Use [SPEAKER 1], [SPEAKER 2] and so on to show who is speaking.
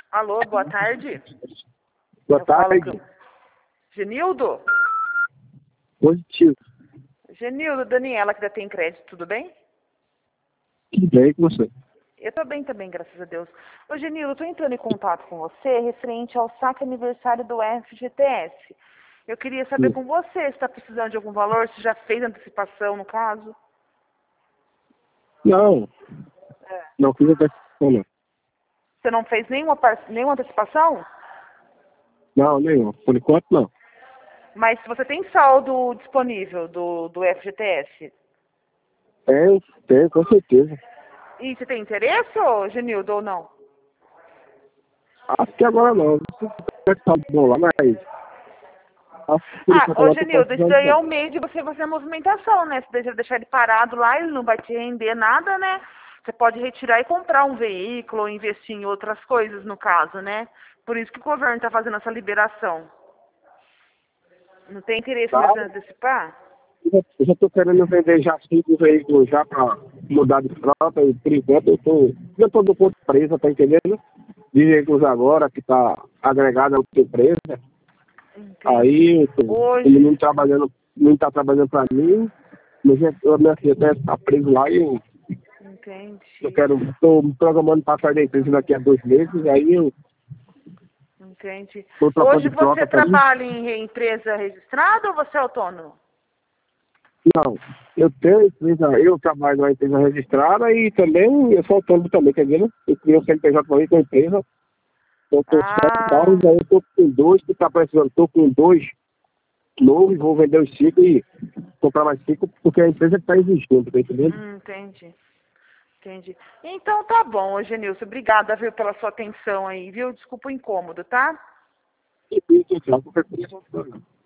[SPEAKER 1] Alô, boa tarde.
[SPEAKER 2] Boa
[SPEAKER 1] Eu falo
[SPEAKER 2] tarde.
[SPEAKER 1] com Genildo?
[SPEAKER 2] Positivo.
[SPEAKER 1] Genildo, Daniela, que ainda tem crédito, tudo bem?
[SPEAKER 2] Tudo bem com você?
[SPEAKER 1] Eu tô bem também, graças a Deus. Ô, Genildo, eu tô entrando em contato com você referente ao saque aniversário do FGTS. Eu queria saber
[SPEAKER 2] Sim.
[SPEAKER 1] com você se está precisando de algum valor, se já fez antecipação, no caso.
[SPEAKER 2] Não,
[SPEAKER 1] É.
[SPEAKER 2] não fiz antecipação, não.
[SPEAKER 1] Você não fez nenhuma antecipação?
[SPEAKER 2] Não, nenhum. Por enquanto, não.
[SPEAKER 1] Mas se você tem saldo disponível do FGTS,
[SPEAKER 2] Tenho, com certeza.
[SPEAKER 1] e você tem interesse, ô, Genildo, ou não?
[SPEAKER 2] Acho que agora não. Não sei se tá bom lá, mas acho que por enquanto eu
[SPEAKER 1] Ô
[SPEAKER 2] não tô
[SPEAKER 1] Genildo, isso daí
[SPEAKER 2] precisando,
[SPEAKER 1] é
[SPEAKER 2] não.
[SPEAKER 1] o meio de você fazer a movimentação, né? Se deixar ele parado lá, ele não vai te render nada, né? Você pode retirar e comprar um veículo ou investir em outras coisas, no caso, né? Por isso que o governo está fazendo essa liberação. Não tem interesse
[SPEAKER 2] Tá?
[SPEAKER 1] mesmo em antecipar?
[SPEAKER 2] Eu já tô querendo vender já 5 veículos já pra mudar de frota e por enquanto eu tô do ponto presa, tá entendendo? De veículos agora que tá agregado à outra empresa.
[SPEAKER 1] Entendi.
[SPEAKER 2] Aí ele
[SPEAKER 1] Hoje,
[SPEAKER 2] não tá trabalhando pra mim, mas a minha filha deve estar preso lá e
[SPEAKER 1] entendi.
[SPEAKER 2] estou me programando para sair da empresa daqui a 2 meses, aí eu
[SPEAKER 1] Entendi.
[SPEAKER 2] estou trocando
[SPEAKER 1] Hoje
[SPEAKER 2] de
[SPEAKER 1] você
[SPEAKER 2] frota também.
[SPEAKER 1] trabalha em empresa registrada ou você é autônomo?
[SPEAKER 2] Não, eu tenho empresa, eu trabalho numa empresa registrada e também eu sou autônomo também, quer dizer, né? Eu criei o CNPJ também com a empresa, estou com 7 carros,
[SPEAKER 1] Ah,
[SPEAKER 2] aí eu estou com 2 que está precisando, estou com 2 novos, vou vender os 5 e comprar mais 5 porque a empresa está exigindo, tá entendendo?
[SPEAKER 1] entendi. Entendi. Então tá bom, ô Genilson. Obrigada, viu, pela sua atenção aí, viu? Desculpa o incômodo, tá?
[SPEAKER 2] E qualquer coisa,